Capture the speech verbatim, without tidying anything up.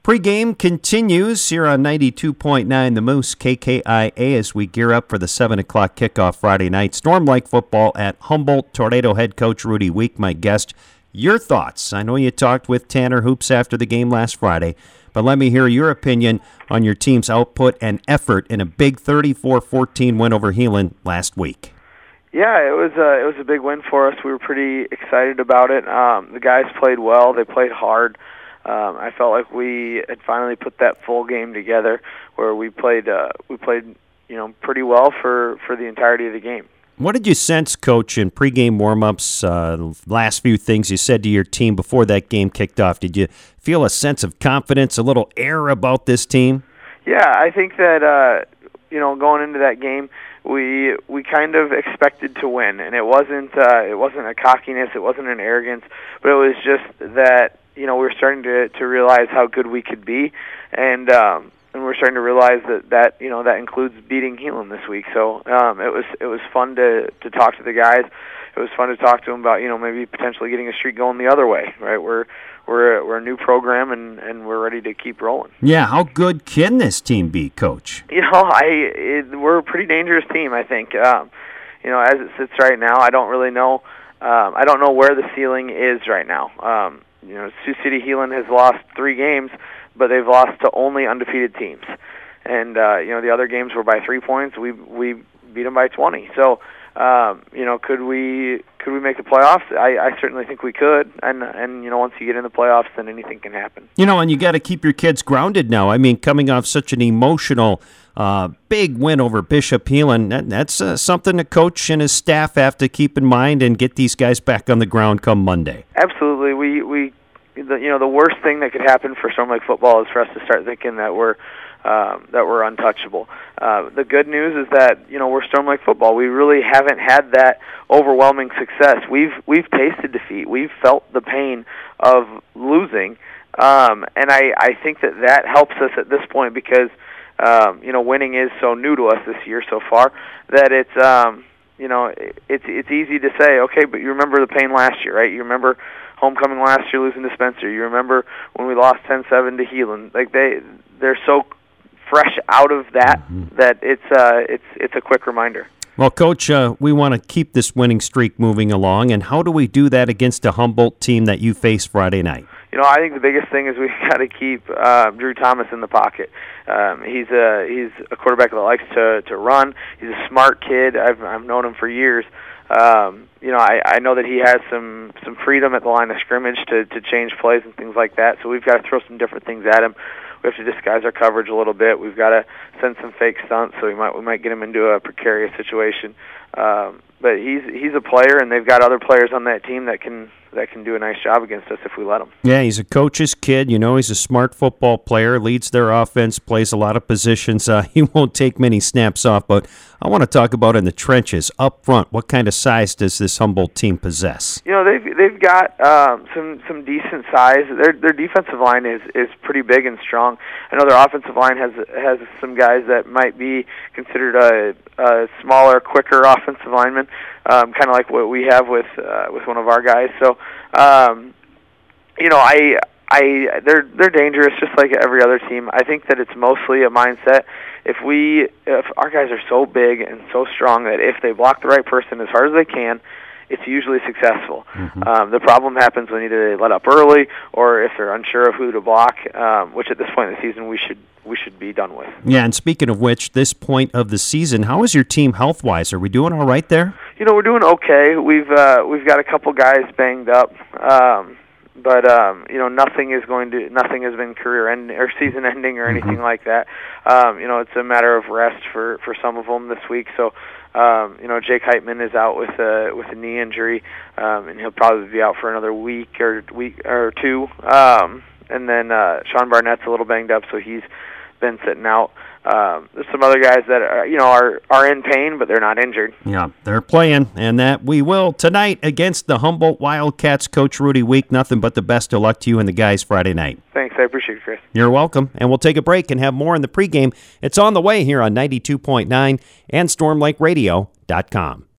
Pre-game continues here on ninety-two point nine The Moose K K I A as we gear up for the seven o'clock kickoff Friday night. Storm Lake football at Humboldt. Tornado head coach Rudy Week, my guest. Your thoughts? I know you talked with Tanner Hoops after the game last Friday, but let me hear your opinion on your team's output and effort in a big thirty-four fourteen win over Heelan last week. Yeah, it was a, it was a big win for us. We were pretty excited about it. Um, the guys played well. They played hard. Um, I felt like we had finally put that full game together, where we played uh, we played you know pretty well for, for the entirety of the game. What did you sense, Coach, in pregame warm-ups, uh, last few things you said to your team before that game kicked off? Did you feel a sense of confidence, a little air about this team? Yeah, I think that uh, you know going into that game, we we kind of expected to win, and it wasn't uh, it wasn't a cockiness, it wasn't an arrogance, but it was just that. You know, we were starting to to realize how good we could be, and um, and we're starting to realize that, that you know that includes beating Heelan this week. So um, it was it was fun to to talk to the guys. It was fun to talk to them about you know maybe potentially getting a streak going the other way. Right, we're we're we're a new program, and, and we're ready to keep rolling. Yeah, how good can this team be, Coach? You know, I it, we're a pretty dangerous team. I think. Um, you know, as it sits right now, I don't really know. Um, I don't know where the ceiling is right now. Um, You know, Sioux City Heelan has lost three games, but they've lost to only undefeated teams. And, uh, you know, the other games were by three points. We we beat them by twenty. So, um, you know, could we could we make the playoffs? I, I certainly think we could. And, and, you know, once you get in the playoffs, then anything can happen. You know, and you got to keep your kids grounded now. I mean, coming off such an emotional uh, big win over Bishop Heelan, that, that's uh, something the coach and his staff have to keep in mind and get these guys back on the ground come Monday. Absolutely. We, we the, you know, the worst thing that could happen for Storm Lake football is for us to start thinking that we're um, that we're untouchable. Uh, the good news is that, you know, we're Storm Lake football. We really haven't had that overwhelming success. We've we've tasted defeat. We've felt the pain of losing, um, and I, I think that that helps us at this point because, um, you know, winning is so new to us this year so far that it's, um, you know, it's it's easy to say, okay, but you remember the pain last year, right? You remember homecoming last year losing to Spencer. You remember when we lost ten seven to Heelan. Like they they're so fresh out of that mm-hmm. that it's uh it's it's a quick reminder. Well, Coach, uh, we want to keep this winning streak moving along, and how do we do that against a Humboldt team that you face Friday night? You know, I think the biggest thing is we got to keep uh, Drew Thomas in the pocket. Um, he's a he's a quarterback that likes to to run. He's a smart kid. I've I've known him for years. Um, you know, I, I know that he has some, some freedom at the line of scrimmage to, to change plays and things like that, so we've got to throw some different things at him. We have to disguise our coverage a little bit. We've got to send some fake stunts, so we might we might get him into a precarious situation. Um, but he's he's a player, and they've got other players on that team that can that can do a nice job against us if we let him. Yeah, he's a coach's kid. You know, he's a smart football player, leads their offense, plays a lot of positions. Uh, he won't take many snaps off, but I want to talk about in the trenches, up front, what kind of size does this Humboldt team possess? You know, they've they've got um, some some decent size. Their their defensive line is, is pretty big and strong. I know their offensive line has has some guys that might be considered a, a smaller, quicker offensive lineman, um, kind of like what we have with uh, with one of our guys. So, um, you know, I I they're they're dangerous just like every other team. I think that it's mostly a mindset. If we if our guys are so big and so strong that if they block the right person as hard as they can, it's usually successful. Mm-hmm. Um, the problem happens when either they let up early or if they're unsure of who to block, um, which at this point in the season we should we should be done with. Yeah, and speaking of which, this point of the season, how is your team health-wise? Are we doing all right there? You know, we're doing okay. We've uh, we've got a couple guys banged up. Um, But um, you know, nothing is going to nothing has been career end or season ending or anything mm-hmm. like that. Um, you know, it's a matter of rest for, for some of them this week. So, um, you know, Jake Heitman is out with a with a knee injury, um, and he'll probably be out for another week or week or two. Um, and then uh, Sean Barnett's a little banged up, so he's been sitting out. Um, there's some other guys that are, you know are are in pain, but they're not injured. Yeah, they're playing, and that we will tonight against the Humboldt Wildcats. Coach Rudy Week, nothing but the best of luck to you and the guys Friday night. Thanks, I appreciate it, Chris. You're welcome, and we'll take a break and have more in the pregame. It's on the way here on ninety-two point nine and storm lake radio dot com.